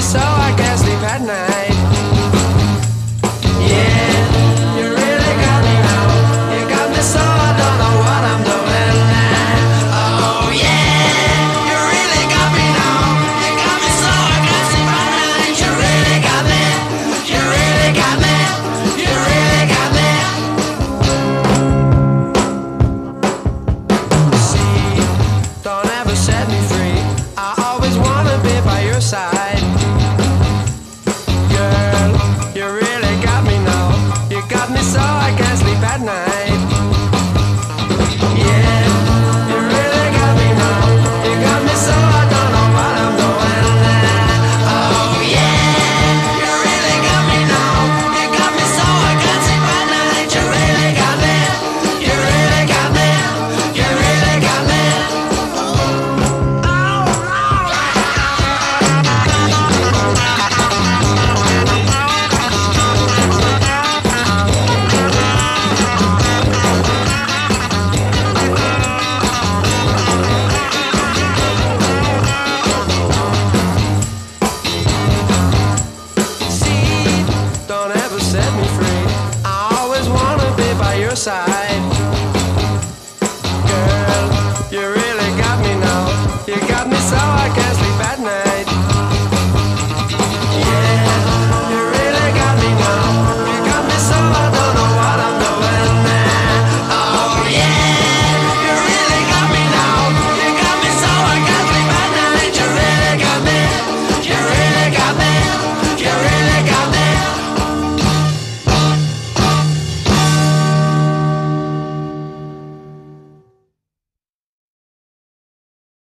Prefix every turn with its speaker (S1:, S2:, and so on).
S1: so I can't sleep at night. Yeah, you really got me now. You got me so I don't know what I'm doing now. Oh yeah, you really got me now. You got me so I can't sleep at night. You really got me. You really got me. You really got me. See, don't ever set me free. I always wanna be by your side. Girl, you're